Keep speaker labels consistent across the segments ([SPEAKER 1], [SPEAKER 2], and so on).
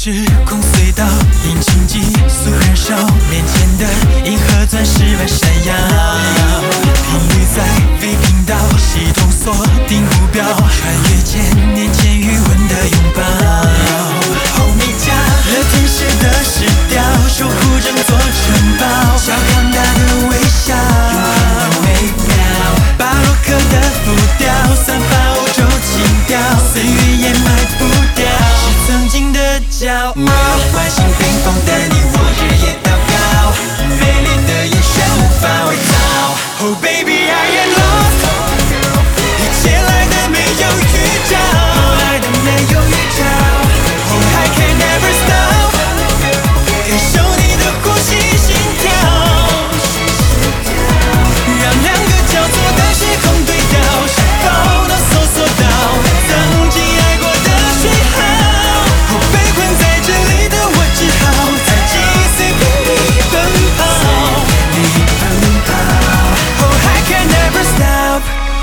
[SPEAKER 1] 时空隧道，引擎急速燃烧，面前的银河钻石般闪耀。频率在 V 频道，系统锁定目标，穿越千年前余温的拥抱。Homie 家了天使的饰雕，守护整座城堡，小康大的微笑，永恒美妙。巴洛克的浮雕，散发欧洲情调，岁月掩埋不掉，是曾经的骄傲。外形冰封的你，我日夜祷告，美丽的眼神无法伪造。Oh baby I am lost， 一切来的没有预兆，来的没有预兆。Oh I can never stop， 感受你的呼吸心跳，让两个交错的时空对调，是否能搜索到曾经爱过的讯号？被困在这里的我，只好在记忆随便你奔跑。Oh I can never stop，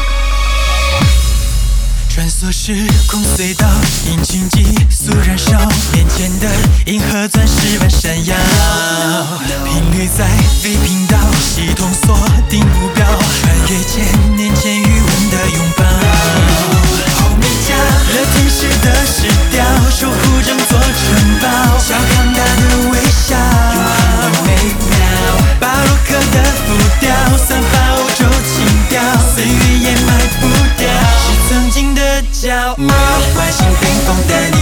[SPEAKER 1] 穿梭时空隧道，引擎急速燃烧，面前的银河钻石般闪耀。频率在 V 频道，系统锁定目标，穿越千年前余温的拥抱。Homie 家了天使的饰雕，守护整座城堡，小康大的微笑，永恒美妙。巴洛克的浮雕，散发欧洲情调，岁月掩埋不掉，是曾经的骄傲。外形冰封的你，